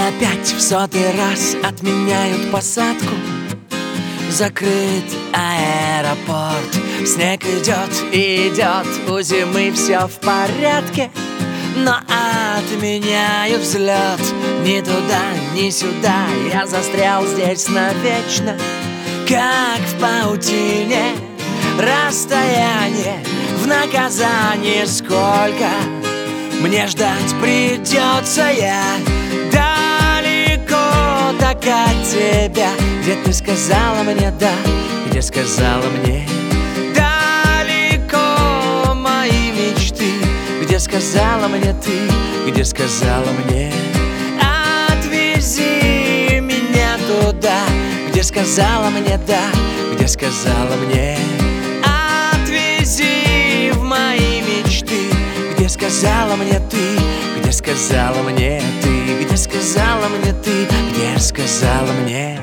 опять в 100-й раз отменяют посадку. Закрыт аэропорт, снег идет и идет, у зимы все в порядке. Но отменяют взлет, ни туда, ни сюда, я застрял здесь навечно. Как в паутине расстояние, в наказание сколько мне ждать придется. Я далеко так от тебя, где ты сказала мне да, где сказала мне далеко мои мечты, где сказала мне ты, где сказала мне отвези меня туда, где сказала мне да, где сказала мне отвези в мои мечты, где сказала мне ты, где сказала мне ты, где сказала мне ты, где сказала мне.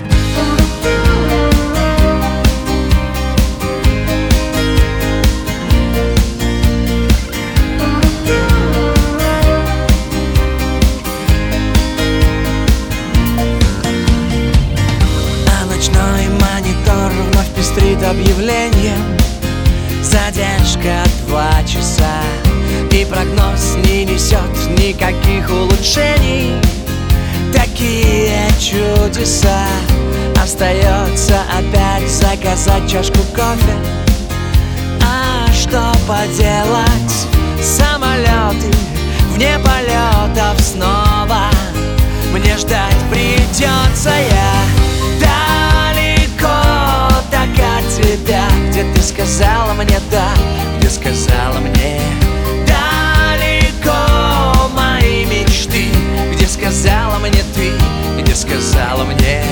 Монитор вновь пестрит объявлением: задержка 2 часа, и прогноз не несет никаких улучшений. Такие чудеса. Остается опять заказать чашку кофе. А что поделать, самолеты вне полетов снова мне ждать придется. Я тебя, где ты сказала мне да, где сказала мне далеко мои мечты, где сказала мне ты, где сказала мне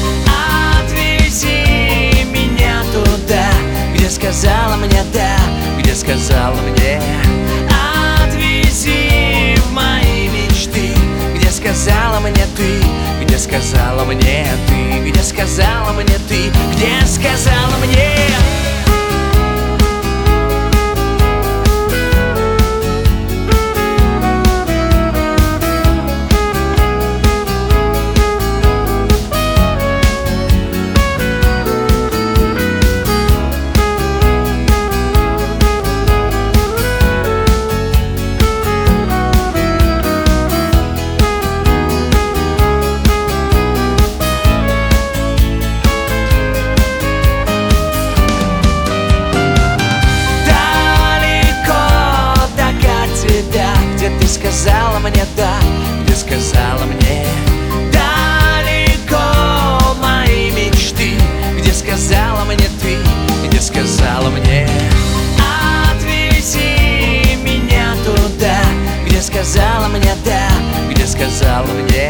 отвези меня туда, где сказала мне да, где сказала мне отвези в мои мечты, где сказала мне ты, где сказала мне ты, где сказала мне ты, где сказала мне. Где ты сказала мне да, где сказала мне далеко мои мечты, где сказала мне ты, где сказала мне отвези меня туда, где сказала мне да, где сказала мне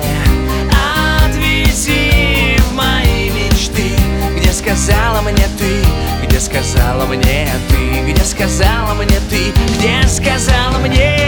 отвези в мои мечты, где сказала мне ты, где сказала мне ты, где сказала мне ты, где сказала мне.